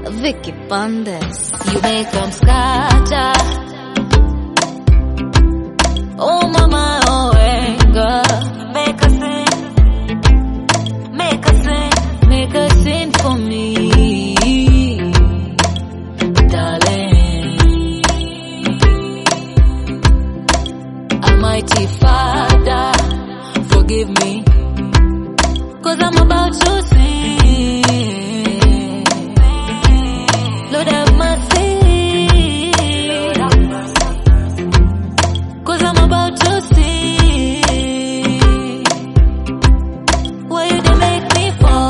Vicky Bandes. You make them scatter. Oh mama, oh anger. Make a sin for me, darling. Almighty Father, forgive me, 'cause I'm about to sin. Lord have mercy, 'cause I'm about to sin. Why you dey make me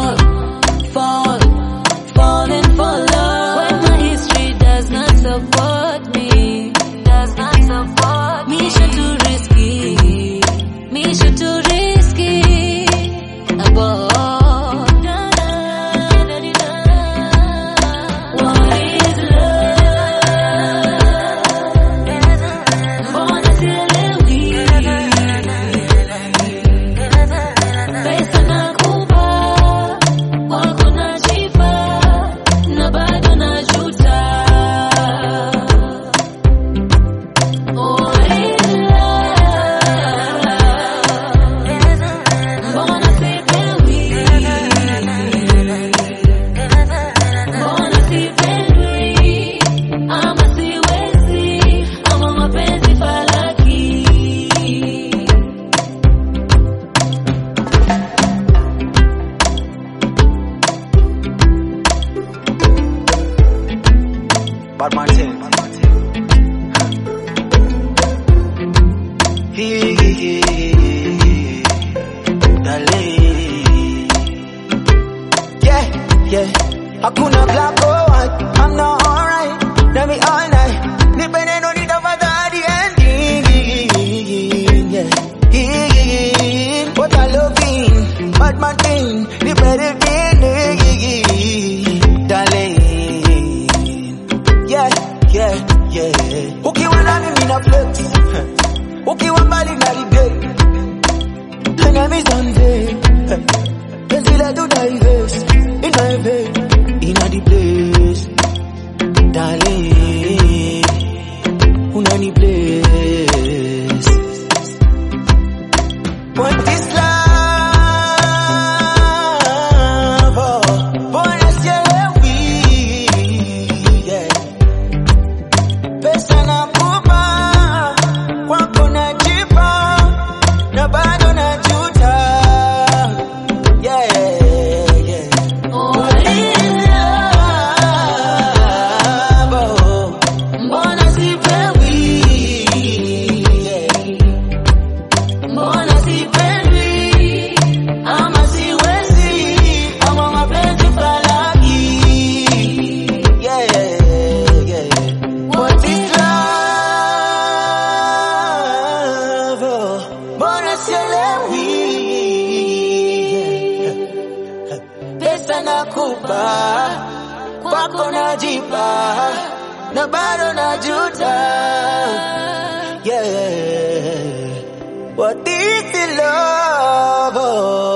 falling for love when my history does not support me, Me should too risky, above. Bad man thing. Yeah. Hakuna black or white, I'm not alright. Let me all night. Depending on it over the ending. Yeah. What I loving, bad man thing, the better thing, darling. Yeah. Ukiwa nami mina flex, ukiwa mbali na regret. Enemies on day, penzi letu diverse. In my bed, in the place, darling, unani place. What is love? Oh, bonus yelewi, yeah. Pesa na kupa, kwako najipa, na bado najuta, yeah. Pesa nakupa, kwako najipa, na bado najuta, yeah. What is the love?